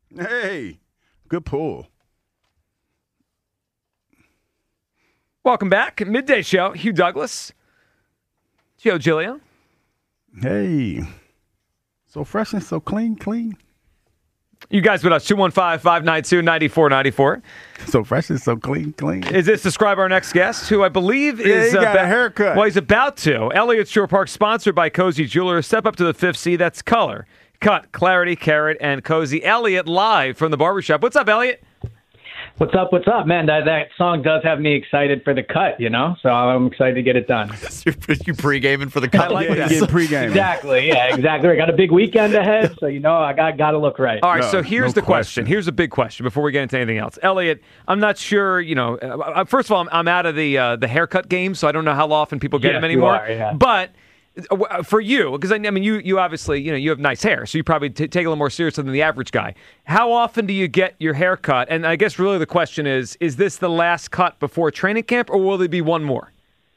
Hey, good pull. Welcome back. Midday Show. Hugh Douglas. Joe Giglio. Hey. So fresh and so clean. You guys with us, 215-592-9494. So fresh and so clean. Is this describe our next guest, who I believe is... he got a haircut. Well, he's about to. Elliott Shore Park, sponsored by Cozy Jewelers. Step up to the fifth C. That's color, cut, clarity, carrot, and cozy. Elliott live from the barbershop. What's up, Elliott? What's up, man? That song does have me excited for the cut, so I'm excited to get it done. You pre-gaming for the cut? I like that. Getting pre-game. Exactly, yeah, exactly. I got a big weekend ahead, so I got to look right. All right, so here's the question. Here's a big question before we get into anything else. Elliott, I'm not sure, first of all, I'm out of the haircut game, so I don't know how often people get them anymore. You are, yeah. But for you, because you obviously, you have nice hair, so you probably take a little more seriously than the average guy. How often do you get your hair cut? And I guess really the question is this the last cut before training camp, or will there be one more?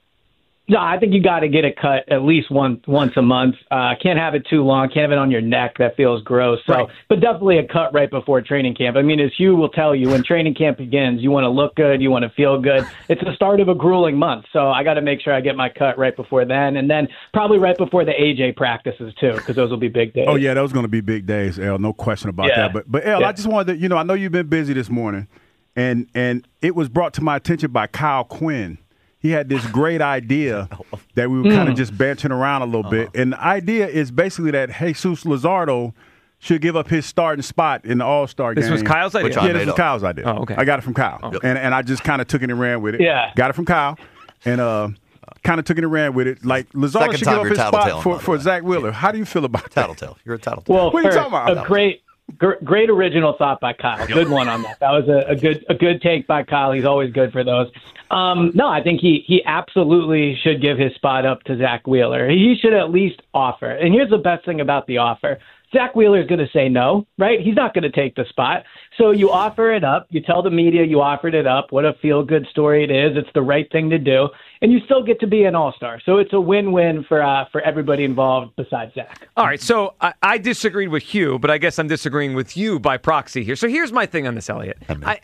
No, I think you got to get it cut at least once a month. Can't have it too long. Can't have it on your neck. That feels gross. So, right. But definitely a cut right before training camp. I mean, as Hugh will tell you, when training camp begins, you want to look good. You want to feel good. It's the start of a grueling month. So I got to make sure I get my cut right before then. And then probably right before the AJ practices, too, because those will be big days. Oh, yeah, those going to be big days, El. No question about that. But El, I just wanted to, I know you've been busy this morning, and it was brought to my attention by Kyle Quinn. He had this great idea that we were kind of just bantering around a little bit. And the idea is basically that Jesus Luzardo should give up his starting spot in the All-Star game. This was Kyle's idea? Yeah, this was Kyle's idea. Oh, okay. I got it from Kyle. Oh. And I just kind of took it and ran with it. Yeah. Got it from Kyle. And kind of took it and ran with it. Like, Luzardo should give up his spot for Zach Wheeler. How do you feel about that? Tattletale. You're a tattletale. Well, what are you talking about? A great original thought by Kyle. Good one on that. That was a good take by Kyle. He's always good for those. No, I think he absolutely should give his spot up to Zach Wheeler. He should at least offer. And here's the best thing about the offer. Zach Wheeler is going to say no, right? He's not going to take the spot. So you offer it up. You tell the media you offered it up. What a feel-good story it is. It's the right thing to do. And you still get to be an all-star. So it's a win-win for everybody involved besides Zach. All right, so I disagreed with Hugh, but I guess I'm disagreeing with you by proxy here. So here's my thing on this, Elliott.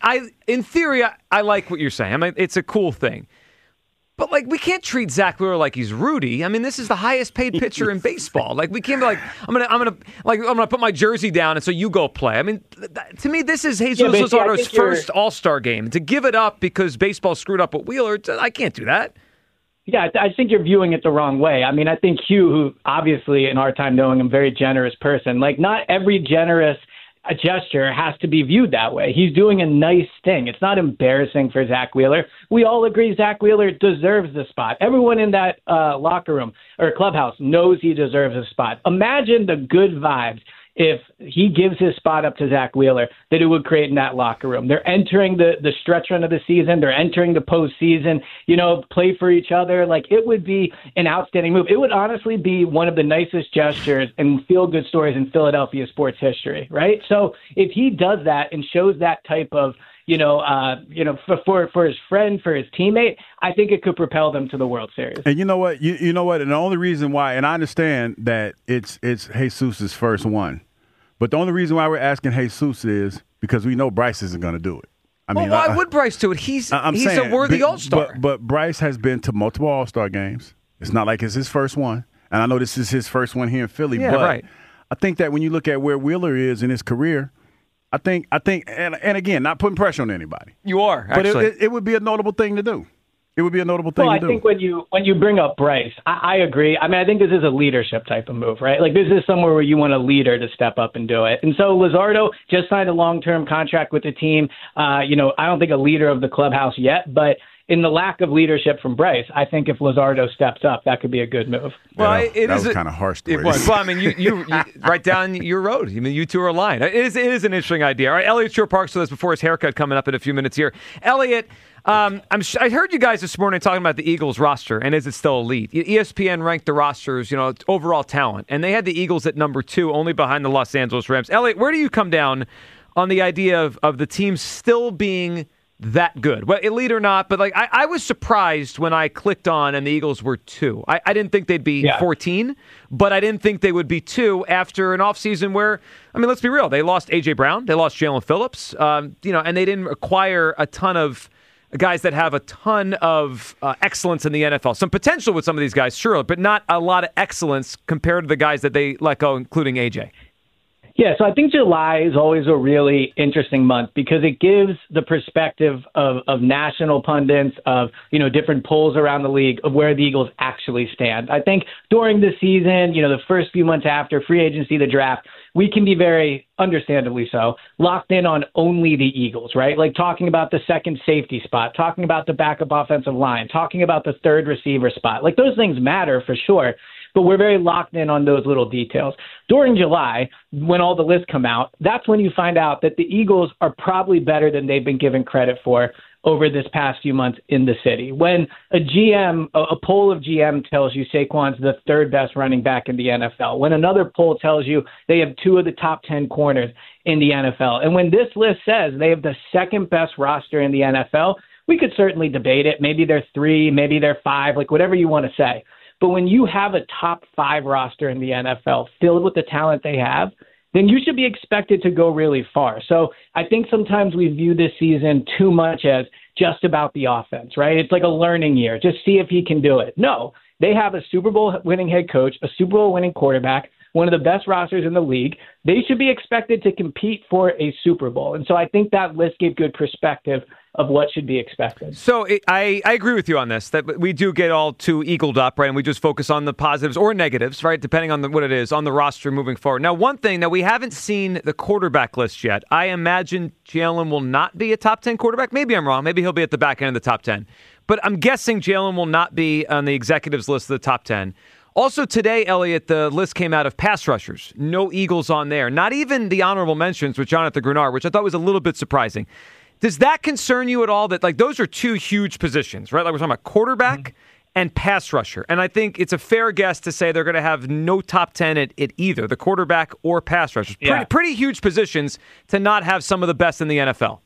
In theory, I like what you're saying. I mean, it's a cool thing. But, we can't treat Zach Wheeler like he's Rudy. I mean, this is the highest paid pitcher in baseball. We can't be like, I'm gonna put my jersey down and so you go play. I mean, to me, this is Jesus Luzardo's first All-Star game. To give it up because baseball screwed up with Wheeler, I can't do that. Yeah, I think you're viewing it the wrong way. I mean, I think Hugh, who obviously in our time knowing him, very generous person, not every generous gesture has to be viewed that way. He's doing a nice thing. It's not embarrassing for Zach Wheeler. We all agree Zach Wheeler deserves the spot. Everyone in that locker room or clubhouse knows he deserves a spot. Imagine the good vibes if he gives his spot up to Zach Wheeler that it would create in that locker room. They're entering the stretch run of the season. They're entering the postseason, play for each other. It would be an outstanding move. It would honestly be one of the nicest gestures and feel-good stories in Philadelphia sports history, right? So if he does that and shows that type of, for his friend, for his teammate, I think it could propel them to the World Series. And you know what? You know what? And the only reason why, and I understand that it's Jesus' first one, but the only reason why we're asking Jesus is because we know Bryce isn't going to do it. Why would Bryce do it? He's a worthy All-Star. But Bryce has been to multiple All-Star games. It's not like it's his first one. And I know this is his first one here in Philly. Yeah, but right. I think that when you look at where Wheeler is in his career, I think, and again, not putting pressure on anybody. You are, actually. But it would be a notable thing to do. It would be a notable thing to do. Well, I think when you bring up Bryce, I agree. I mean, I think this is a leadership type of move, right? This is somewhere where you want a leader to step up and do it. And so Luzardo just signed a long-term contract with the team. I don't think a leader of the clubhouse yet, but in the lack of leadership from Bryce, I think if Luzardo steps up, that could be a good move. Well, that was kind of harsh. It was. Well, I mean, you right down your road. I mean, you two are aligned. It is an interesting idea. All right, Elliott Shore Park's with us before his haircut coming up in a few minutes here. Elliott, I heard you guys this morning talking about the Eagles roster and is it still elite? ESPN ranked the rosters, overall talent, and they had the Eagles at number 2, only behind the Los Angeles Rams. Elliott, where do you come down on the idea of the team still being that good. Well, elite or not, but like I was surprised when I clicked on and the Eagles were 2. I didn't think they'd be 14, but I didn't think they would be 2 after an offseason where, I mean, let's be real. They lost A.J. Brown. They lost Jalen Phillips, and they didn't acquire a ton of guys that have a ton of excellence in the NFL. Some potential with some of these guys, sure, but not a lot of excellence compared to the guys that they let go, including A.J. Yeah, so I think July is always a really interesting month because it gives the perspective of national pundits, of different polls around the league of where the Eagles actually stand. I think during the season, the first few months after free agency, the draft, we can be very, understandably so, locked in on only the Eagles, right? Like talking about the second safety spot, talking about the backup offensive line, talking about the third receiver spot. Like those things matter for sure. But we're very locked in on those little details. During July, when all the lists come out, that's when you find out that the Eagles are probably better than they've been given credit for over this past few months in the city. When a poll of GM tells you Saquon's the third best running back in the NFL, when another poll tells you they have 2 of the top 10 corners in the NFL, and when this list says they have the second best roster in the NFL, we could certainly debate it. Maybe they're 3, maybe they're 5, like whatever you want to say. But when you have a top 5 roster in the NFL filled with the talent they have, then you should be expected to go really far. So I think sometimes we view this season too much as just about the offense, right? It's like a learning year. Just see if he can do it. No, they have a Super Bowl winning head coach, a Super Bowl winning quarterback, one of the best rosters in the league. They should be expected to compete for a Super Bowl. And so I think that list gave good perspective of what should be expected. So I agree with you on this, that we do get all too eagled up, right? And we just focus on the positives or negatives, right? Depending on what it is, on the roster moving forward. Now, one thing, we haven't seen the quarterback list yet. I imagine Jalen will not be a top 10 quarterback. Maybe I'm wrong. Maybe he'll be at the back end of the top 10. But I'm guessing Jalen will not be on the executives list of the top 10. Also today, Elliot, the list came out of pass rushers. No Eagles on there. Not even the honorable mentions with Jonathan Greenard, which I thought was a little bit surprising. Does that concern you at all? That those are 2 huge positions, right? Like we're talking about quarterback and pass rusher. And I think it's a fair guess to say they're going to have no top 10 at either, the quarterback or pass rushers. Yeah. Pretty huge positions to not have some of the best in the NFL.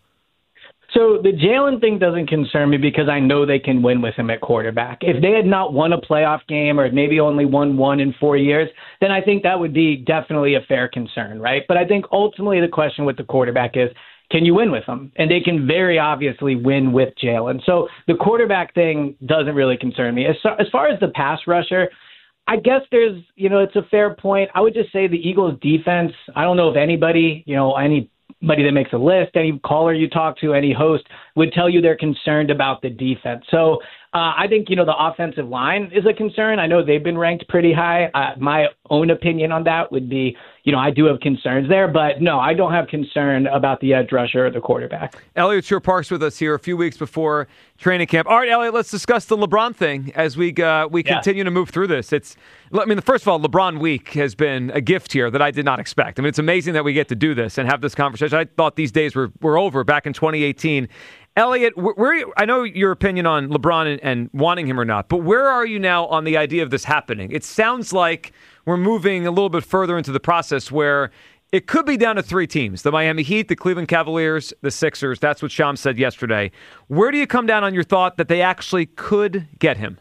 So the Jalen thing doesn't concern me because I know they can win with him at quarterback. If they had not won a playoff game or maybe only won 1 in 4 years, then I think that would be definitely a fair concern, right? But I think ultimately the question with the quarterback is, can you win with them? And they can very obviously win with Jalen. So the quarterback thing doesn't really concern me. As far as the pass rusher, I guess there's, it's a fair point. I would just say the Eagles defense, I don't know if anybody, anybody that makes a list, any caller you talk to, any host would tell you they're concerned about the defense. So I think, the offensive line is a concern. I know they've been ranked pretty high. My own opinion on that would be, I do have concerns there, but no, I don't have concern about the edge rusher or the quarterback. Elliot Shore-Parks with us here a few weeks before training camp. All right, Elliot, let's discuss the LeBron thing as we continue to move through this. First of all, LeBron Week has been a gift here that I did not expect. It's amazing that we get to do this and have this conversation. I thought these days were over back in 2018. Elliot, I know your opinion on LeBron and wanting him or not, but where are you now on the idea of this happening? It sounds like we're moving a little bit further into the process where it could be down to 3 teams, the Miami Heat, the Cleveland Cavaliers, the Sixers. That's what Shams said yesterday. Where do you come down on your thought that they actually could get him?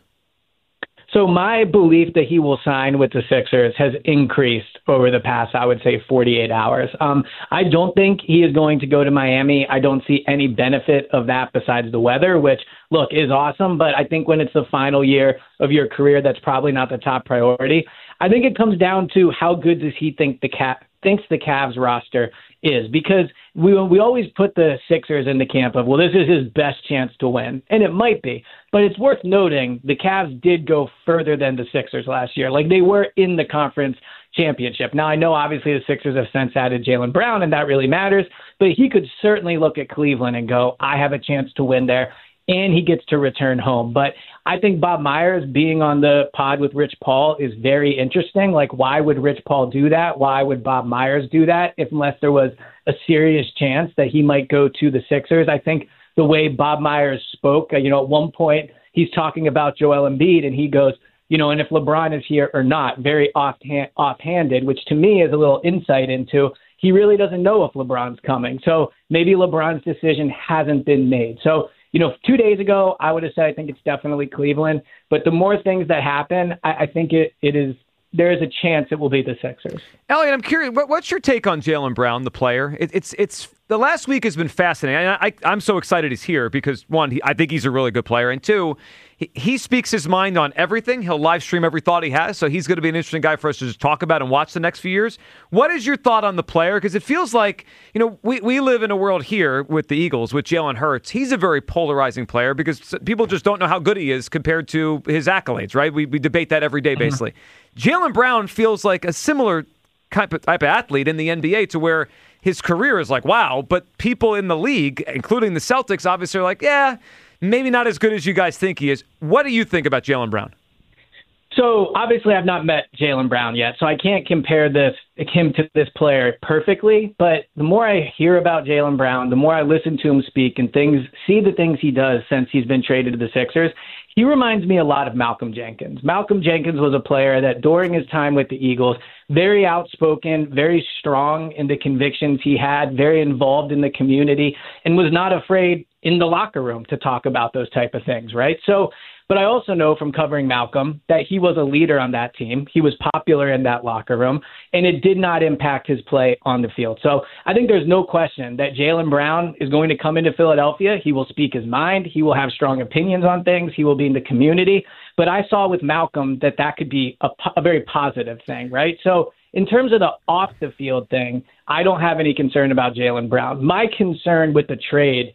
So my belief that he will sign with the Sixers has increased over the past, I would say, 48 hours. I don't think he is going to go to Miami. I don't see any benefit of that besides the weather, which, look, is awesome. But I think when it's the final year of your career, that's probably not the top priority. I think it comes down to how good does he think thinks the Cavs roster is, because we always put the Sixers in the camp of, well, this is his best chance to win. And it might be. But it's worth noting the Cavs did go further than the Sixers last year. Like, they were in the conference championship. Now, I know obviously the Sixers have since added Jaylen Brown, and that really matters. But he could certainly look at Cleveland and go, I have a chance to win there. And he gets to return home. But I think Bob Myers being on the pod with Rich Paul is very interesting. Like, why would Rich Paul do that? Why would Bob Myers do that unless there was a serious chance that he might go to the Sixers? I think the way Bob Myers spoke, at one point he's talking about Joel Embiid and he goes, and if LeBron is here or not, very offhanded, which to me is a little insight into he really doesn't know if LeBron's coming. So maybe LeBron's decision hasn't been made. So, 2 days ago, I would have said I think it's definitely Cleveland. But the more things that happen, I think there is a chance it will be the Sixers. Elliot, I'm curious, what's your take on Jaylen Brown, the player? It's the last week has been fascinating. I'm so excited he's here because, one, I think he's a really good player, and two, he speaks his mind on everything. He'll live stream every thought he has, so he's going to be an interesting guy for us to just talk about and watch the next few years. What is your thought on the player? Because it feels like, we live in a world here with the Eagles, with Jalen Hurts. He's a very polarizing player because people just don't know how good he is compared to his accolades, right? We debate that every day, basically. Jaylen Brown feels like a similar type of athlete in the NBA to where his career is like, wow, but people in the league, including the Celtics, obviously are like, yeah, maybe not as good as you guys think he is. What do you think about Jaylen Brown? So obviously I've not met Jaylen Brown yet, so I can't compare him to this player perfectly. But the more I hear about Jaylen Brown, the more I listen to him speak and see the things he does since he's been traded to the Sixers, he reminds me a lot of Malcolm Jenkins. Malcolm Jenkins was a player that during his time with the Eagles, very outspoken, very strong in the convictions he had, very involved in the community, and was not afraid in the locker room to talk about those type of things, right? But I also know from covering Malcolm that he was a leader on that team. He was popular in that locker room, and it did not impact his play on the field. So I think there's no question that Jaylen Brown is going to come into Philadelphia. He will speak his mind. He will have strong opinions on things. He will be in the community. But I saw with Malcolm that could be a very positive thing, right? So in terms of the off-the-field thing, I don't have any concern about Jaylen Brown. My concern with the trade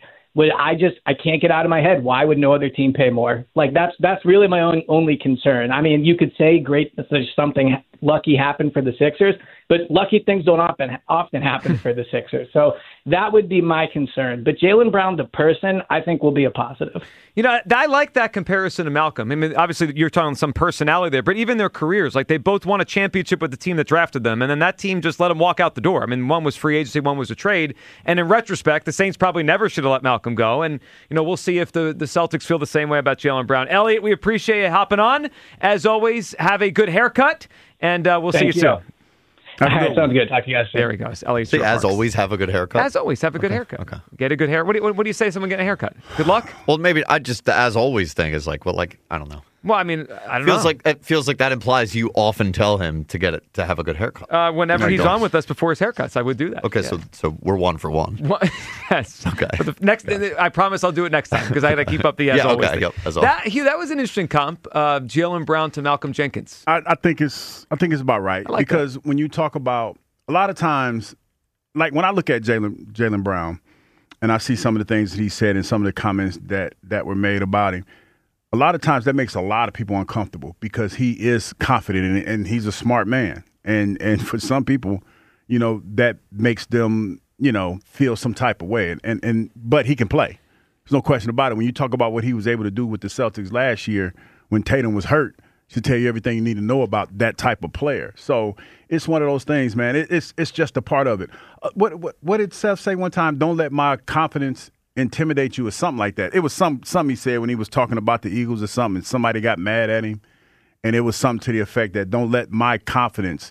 I can't get out of my head. Why would no other team pay more? Like that's really my only concern. I mean, you could say great if there's something lucky happened for the Sixers, but lucky things don't often happen for the Sixers. So that would be my concern. But Jaylen Brown, the person, I think will be a positive. I like that comparison to Malcolm. I mean, obviously you're talking some personality there, but even their careers, like they both won a championship with the team that drafted them, and then that team just let them walk out the door. I mean, one was free agency, one was a trade. And in retrospect, the Saints probably never should have let Malcolm go. And, we'll see if the Celtics feel the same way about Jaylen Brown. Elliot, we appreciate you hopping on. As always, have a good haircut, and we'll see you soon. All right, sounds good. Talk to you guys soon. There he goes. Elliot See, as always, have a good haircut. As always, have a good haircut. Okay. Get a good hair. What do you say to someone getting a haircut? Good luck? Well, maybe I just the as always thing is like, I don't know. Well, I mean, I don't know. It feels like that implies you often tell him to have a good haircut. Whenever he's on with us before his haircuts, I would do that. Okay, yeah. so we're 1 for 1. Yes. Okay. But the next, I promise I'll do it next time because I got to keep up the as always. Okay. Thing. Yep, as always. That was an interesting comp. Jaylen Brown to Malcolm Jenkins. I think it's about right because that. When you talk about a lot of times, like when I look at Jaylen Brown, and I see some of the things that he said and some of the comments that were made about him. A lot of times that makes a lot of people uncomfortable because he is confident and he's a smart man. And for some people, that makes them, feel some type of way. But he can play. There's no question about it. When you talk about what he was able to do with the Celtics last year when Tatum was hurt, should tell you everything you need to know about that type of player. So it's one of those things, man. It's just a part of it. What did Seth say one time? Don't let my confidence intimidate you or something like that. It was something he said when he was talking about the Eagles or something, and somebody got mad at him, and it was something to the effect that don't let my confidence,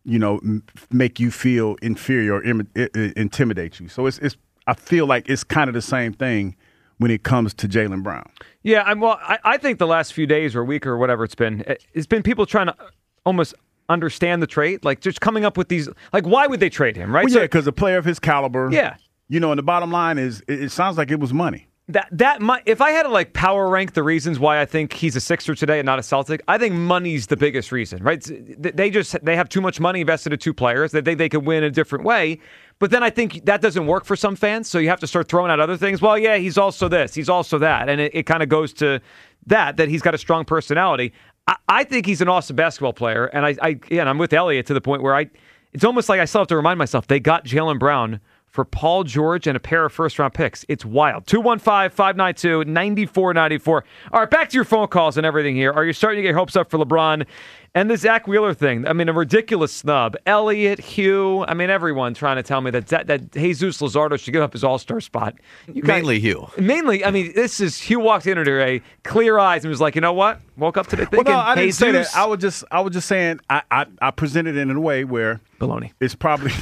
make you feel inferior or intimidate you. So I feel like it's kind of the same thing when it comes to Jaylen Brown. Yeah, I think the last few days or week or whatever it's been people trying to almost understand the trade, like just coming up with these, like why would they trade him, right? Well, yeah, because a player of his caliber. Yeah. And the bottom line is, it sounds like it was money. If I had to power rank the reasons why I think he's a Sixer today and not a Celtic, I think money's the biggest reason, right? They have too much money invested in two players that they could win a different way. But then I think that doesn't work for some fans, so you have to start throwing out other things. Well, yeah, he's also this, he's also that, and it kind of goes to that he's got a strong personality. I think he's an awesome basketball player, and I'm with Elliot to the point where it's almost like I still have to remind myself they got Jaylen Brown for Paul George and a pair of first-round picks. It's wild. 215-592-9494. All right, back to your phone calls and everything here. Are you starting to get hopes up for LeBron? And the Zach Wheeler thing, a ridiculous snub. Elliot, Hugh, everyone trying to tell me that Jesus Luzardo should give up his all-star spot. Mainly Hugh. Mainly, this is Hugh walked in today, clear eyes, and was like, you know what? Woke up today thinking, well, no, I didn't say that. Jesus. I was just saying I presented it in a way where baloney. It's probably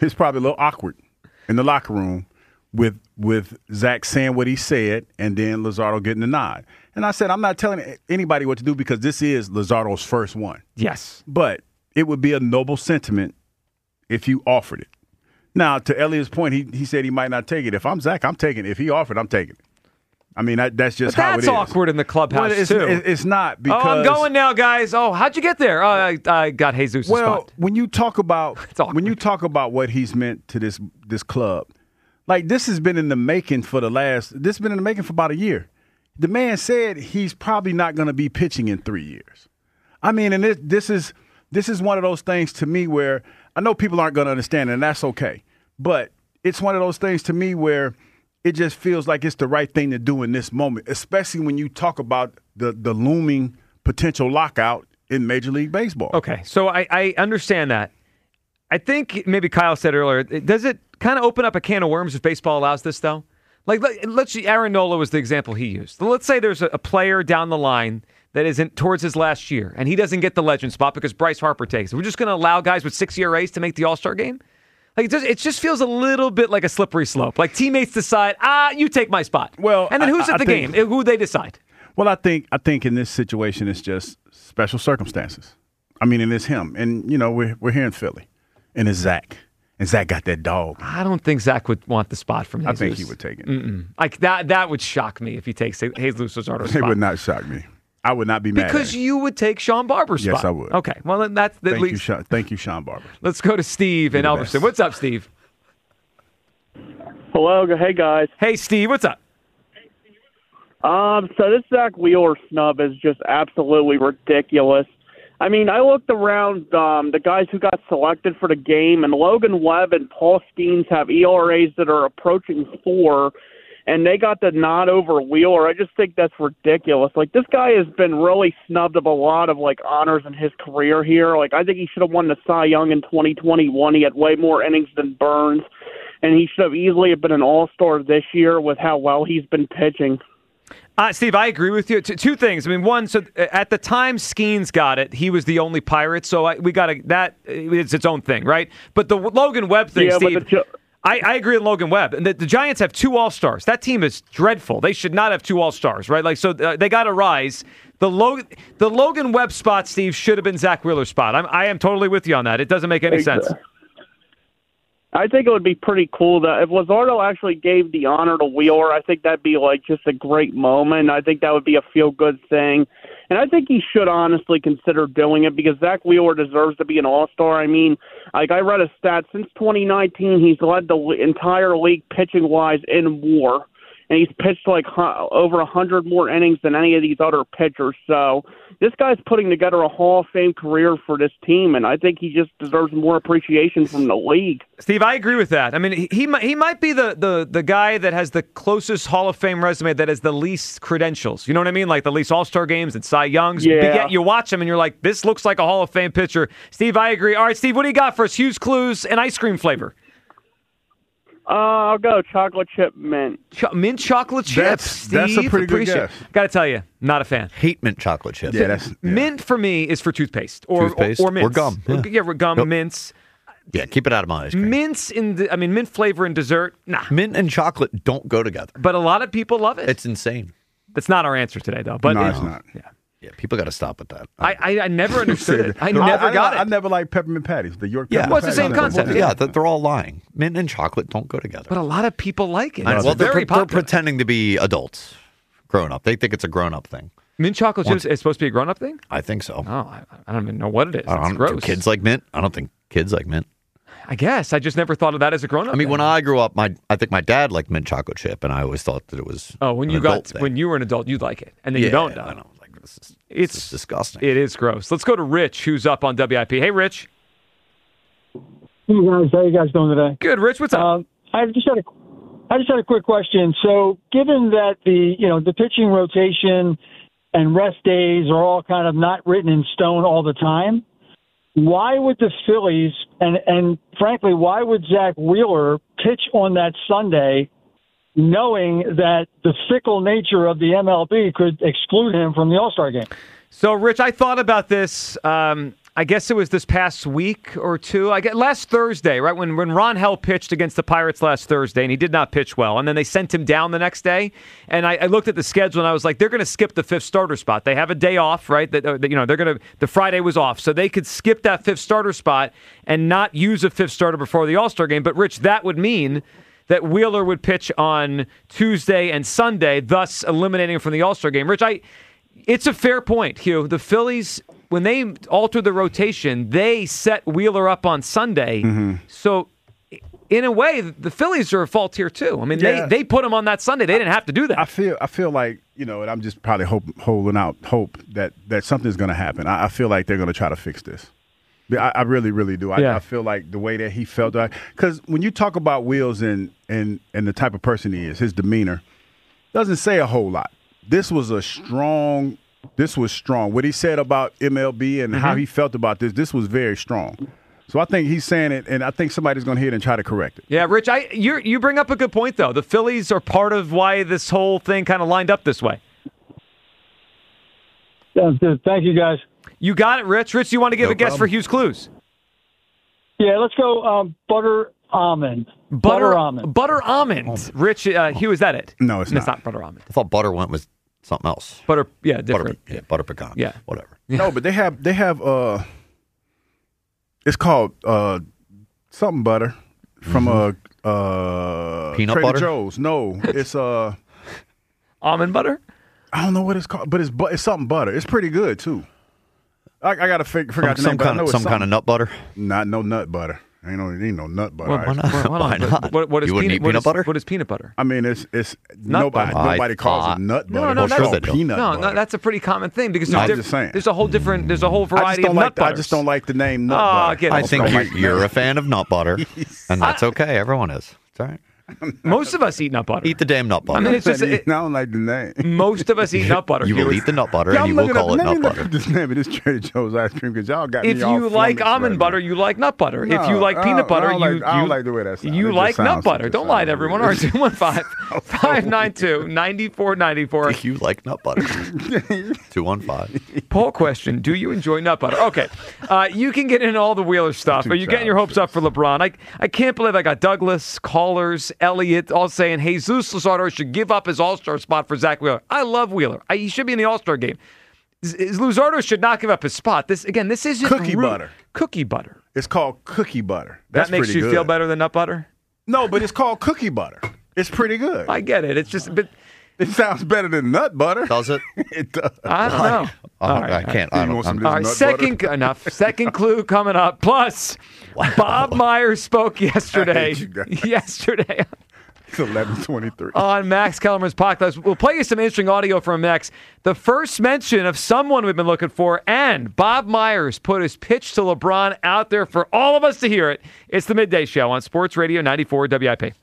it's probably a little awkward in the locker room with Zach saying what he said and then Luzardo getting the nod. And I said, I'm not telling anybody what to do because this is Luzardo's first one. Yes. But it would be a noble sentiment if you offered it. Now, to Elliot's point, he said he might not take it. If I'm Zach, I'm taking it. If he offered, I'm taking it. I mean, that's just how it is. That's awkward in the clubhouse, too. It's not because... Oh, I'm going now, guys. Oh, how'd you get there? Oh, I got Jesus' spot. Well, when you talk about what he's meant to this club, like this has been in the making for about a year. The man said he's probably not going to be pitching in 3 years. I mean, and this is one of those things to me where I know people aren't going to understand it, and that's okay. But it's one of those things to me where it just feels like it's the right thing to do in this moment, especially when you talk about the looming potential lockout in Major League Baseball. Okay, so I understand that. I think maybe Kyle said earlier, does it kind of open up a can of worms if baseball allows this, though? Like, Aaron Nola was the example he used. Let's say there's a player down the line that isn't towards his last year, and he doesn't get the legend spot because Bryce Harper takes it. We're just going to allow guys with 6 ERAs to make the All-Star game? Like it just feels a little bit like a slippery slope. Like teammates decide, you take my spot. Well, and then who's at the game? Who they decide? Well, I think in this situation it's just special circumstances. I mean, and it's him, and we're here in Philly, and it's Zach, and Zach got that dog. I don't think Zach would want the spot from Jesus. I think he would take it. Like that would shock me if he takes Jesus Luzardo's spot. It would not shock me. I would not be mad because you would take Sean Barber's spot. Yes, I would. Okay, well then that's at least. Thank you, Sean Barber. Let's go to Steve in Elverston. What's up, Steve? Hello, hey guys. Hey, Steve, what's up? So this Zach Wheeler snub is just absolutely ridiculous. I mean, I looked around the guys who got selected for the game, and Logan Webb and Paul Skeens have ERAs that are approaching 4. And they got the nod over Wheeler. I just think that's ridiculous. Like, this guy has been really snubbed of a lot of, honors in his career here. Like, I think he should have won the Cy Young in 2021. He had way more innings than Burns. And he should have easily been an all-star this year with how well he's been pitching. Steve, I agree with you. Two things. I mean, one, so at the time Skeens got it, he was the only Pirate, so we got that. It's its own thing, right? But the Logan Webb thing, yeah, Steve... I agree with Logan Webb. And the Giants have 2 All-Stars. That team is dreadful. They should not have 2 All-Stars, right? So they got to rise. The Logan Webb spot, Steve, should have been Zach Wheeler's spot. I am totally with you on that. It doesn't make any sense. I think it would be pretty cool that if Luzardo actually gave the honor to Wheeler, I think that'd be just a great moment. I think that would be a feel-good thing. And I think he should honestly consider doing it because Zach Wheeler deserves to be an all-star. I mean, I read a stat. Since 2019, he's led the entire league pitching-wise in WAR. And he's pitched over 100 more innings than any of these other pitchers. So this guy's putting together a Hall of Fame career for this team, and I think he just deserves more appreciation from the league. Steve, I agree with that. I mean, he might be the guy that has the closest Hall of Fame resume that has the least credentials. You know what I mean? Like the least All-Star games and Cy Youngs. Yeah. Yet you watch him and you're like, this looks like a Hall of Fame pitcher. Steve, I agree. All right, Steve, what do you got for us? Hues Clues and ice cream flavor. I'll go chocolate chip mint. Mint chocolate chips, Steve. That's a pretty good guess. Got to tell you, not a fan. Hate mint chocolate chips. Yeah, Mint for me is for toothpaste or mints. Or gum. Yeah, gum, mints. Yeah, keep it out of my ice cream. Mints mint flavor in dessert. Nah. Mint and chocolate don't go together. But a lot of people love it. It's insane. That's not our answer today, though. But no, it's not. Yeah, people got to stop with that. I never understood it. I never got it. I never liked peppermint patties. The York peppermint well, it's the same concept. Yeah, they're all lying. Mint and chocolate don't go together. But a lot of people like it. Well, they're pretending to be adults, grown up. They think it's a grown up thing. Mint chocolate chips is supposed to be a grown up thing? I think so. Oh, I don't even know what it is. It's gross. Do kids like mint? I don't think kids like mint. I guess. I just never thought of that as a grown up. I mean, when I grew up, I think my dad liked mint chocolate chip, and I always thought that it was. Oh, when you were an adult, you'd like it, and then you don't. I know. This it's is disgusting. It is gross. Let's go to Rich, who's up on WIP. Hey, Rich. Hey guys, how you guys doing today? Good, Rich. What's up? I just had a quick question. So, given that the pitching rotation and rest days are all kind of not written in stone all the time, why would the Phillies and frankly, why would Zach Wheeler pitch on that Sunday, knowing that the fickle nature of the MLB could exclude him from the All-Star game? So, Rich, I thought about this. I guess it was this past week or two. I guess last Thursday, right when Ron Hell pitched against the Pirates last Thursday, and he did not pitch well, and then they sent him down the next day. And I looked at the schedule, and I was like, they're going to skip the fifth starter spot. They have a day off, right? They're going to. The Friday was off, so they could skip that fifth starter spot and not use a fifth starter before the All-Star game. But Rich, that would mean that Wheeler would pitch on Tuesday and Sunday, thus eliminating him from the All-Star game. Rich, it's a fair point, Hugh. The Phillies, when they altered the rotation, they set Wheeler up on Sunday. Mm-hmm. So, in a way, the Phillies are at fault here too. I mean, they put him on that Sunday. They didn't have to do that. I feel like, and I'm just probably holding out hope that something's going to happen. I feel like they're going to try to fix this. I really, really do. I feel like the way that he felt, because when you talk about Wheels and the type of person he is, his demeanor doesn't say a whole lot. This was strong. What he said about MLB and how he felt about this was very strong. So I think he's saying it, and I think somebody's going to hear it and try to correct it. Yeah, Rich, you bring up a good point, though. The Phillies are part of why this whole thing kind of lined up this way. Sounds good. Thank you, guys. You got it, Rich. Rich, you want to give a guess for Hugh's clues? Yeah, let's go butter almond. Butter almond. Butter almond. Rich, Hugh, is that it? No, it's not. It's not butter almond. I thought butter went with something else. Butter, different. Butter pecan. Yeah. Whatever. No, but they have it's called something butter from peanut Trader butter? Joe's. No, it's Almond butter? I don't know what it's called, but it's something butter. It's pretty good too. I got to figure out the name. Some kind of nut butter. Not no nut butter. Ain't no nut butter. Why not? Why not? What is You wouldn't eat peanut butter? What is peanut butter? I mean, it's nobody calls it nut butter. No, It's called peanut butter. No, that's a pretty common thing because I'm just saying. there's a whole variety of nut butters. I just don't like the name nut butter. I think you're a fan of nut butter, and that's okay. Everyone is. It's all right. Most of us eat nut butter. Eat the damn nut butter. I mean, it's just I don't like the name. Most of us eat nut butter. You will eat the nut butter, and you will call it nut butter. This name of this Trader Joe's ice cream because y'all got me If you like almond butter, you like nut butter. If you like peanut butter, I don't like the way that sounds. You like nut butter. Don't lie to everyone. All right, 215-592-9494. You like nut butter. 215. Poll question: do you enjoy nut butter? Okay, you can get into all the Wheeler stuff. Are you getting your hopes up for LeBron? I can't believe I got Douglas, callers, Elliot, all saying Jesus Luzardo should give up his All-Star spot for Zach Wheeler. I love Wheeler. He should be in the All-Star game. Luzardo should not give up his spot. This isn't cookie butter. Cookie butter. It's called cookie butter. That makes you feel better than nut butter? No, but it's called cookie butter. It's pretty good. I get it. It's just, but it sounds better than nut butter. Does it? It does. I don't know. I can't. I don't. All right, second clue coming up. Plus, Bob Myers spoke yesterday. Yesterday. It's 11:23 on Max Kellerman's podcast. We'll play you some interesting audio from Max. The first mention of someone we've been looking for, and Bob Myers put his pitch to LeBron out there for all of us to hear it. It's the Midday Show on Sports Radio 94 WIP.